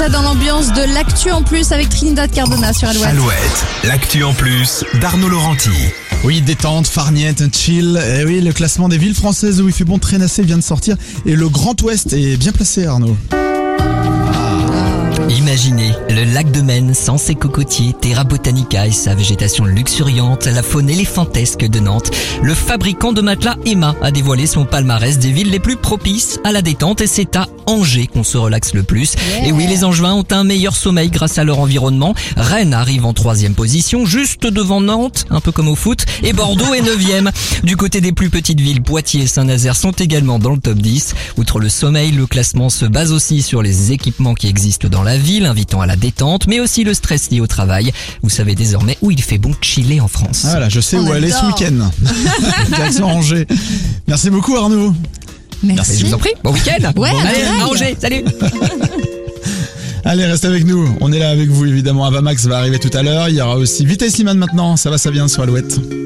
déjà dans l'ambiance de l'actu en plus avec Trinidad Cardona sur Alouette. Alouette, l'actu en plus d'Arnaud Laurenti. Oui, détente, farniente, chill. Et oui, le classement des villes françaises où il fait bon traînasser vient de sortir. Et le Grand Ouest est bien placé, Arnaud. Imaginez le lac de Maine sans ses cocotiers, Terra Botanica et sa végétation luxuriante, la faune éléphantesque de Nantes. Le fabricant de matelas Emma a dévoilé son palmarès des villes les plus propices à la détente et c'est à Angers qu'on se relaxe le plus. Yeah. Et oui, les Angevins ont un meilleur sommeil grâce à leur environnement. Rennes arrive en 3e position, juste devant Nantes, un peu comme au foot, et Bordeaux est 9e. Du côté des plus petites villes, Poitiers et Saint-Nazaire sont également dans le top 10. Outre le sommeil, le classement se base aussi sur les équipements qui existent dans la ville, invitant à la détente, mais aussi le stress lié au travail. Vous savez désormais où il fait bon chiller en France. Ah voilà, je sais où aller ce adore. week-end. Direction Angers. Merci beaucoup, Arnaud. Merci. Je vous en prie, bon week-end. Ouais, Allez, pareil. à Angers, salut. Allez, reste avec nous. On est là avec vous, évidemment. Avamax va arriver tout à l'heure. Il y aura aussi Vitesse Slimane maintenant. Ça va, ça vient sur Alouette.